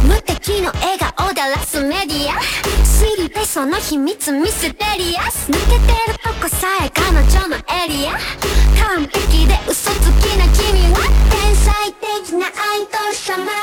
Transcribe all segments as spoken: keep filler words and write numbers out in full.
無敵の笑顔でラスメディア知りたいその秘密ミステリアス抜けてるとこさえ彼女のエリア完璧で嘘つきな君は天才的なアイドル様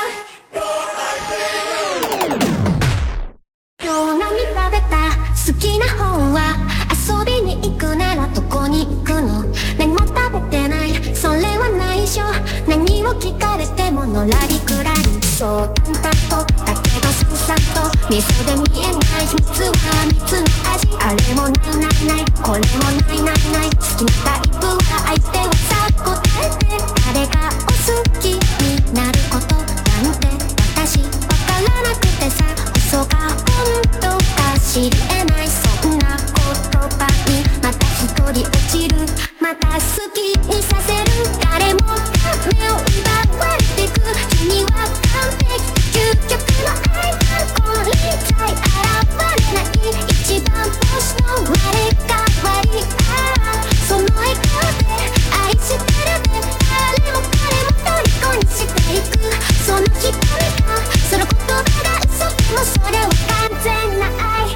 今日何食べた好きな本は遊びに行くならどこに行くの何も食べてないそれは内緒何を聞かれてものらりくらりそう淡々とだけどさっさと味噌で見えない秘密は蜜の味あれもないないないこれもないないない好きなタイプは相手はさ答えて誰がお好きになることなんて私わからなくてさ嘘が本当か知り得ないそんな言葉にまた一人落ちるまた好きにさせる誰もが目を奪われてく君は完璧究極の愛がこれじゃ現れない一番星の生まれ変わりああその笑顔で愛してるね誰も彼も虜にしていくその瞳がその言葉が嘘でもそれは完全な愛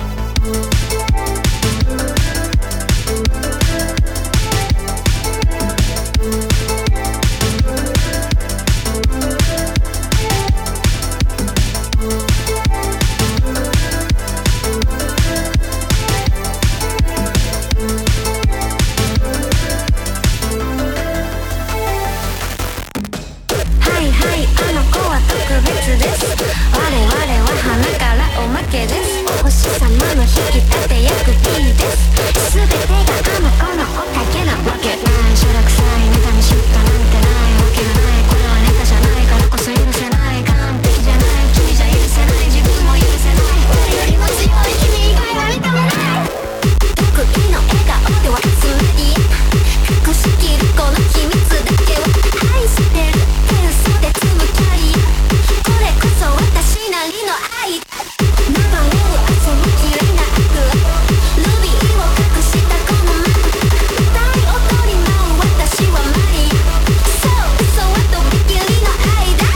星様の引き立て役 B です全てがあの子のおかげなわけないしょらくさいネタに知ったなんてないわけがないこれはネタじゃないからこそ許せない完璧じゃない君じゃ許せない自分も許せない誰よりも強い君以外は認めない得意の笑顔ではつまり隠しきるこの秘密だけは愛してるって嘘で積むキャリアこれこそ私なりの愛流れる汗に綺麗なアクアルビーを隠したこのマーク歌い踊り舞う私はマリアそう嘘はとびきりの愛だ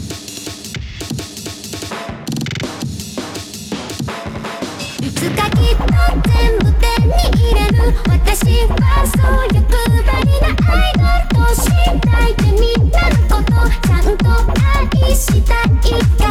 いつかきっと全部手に入れる私はそう欲張りなアイドルとしたいでみんなのことちゃんと愛したいから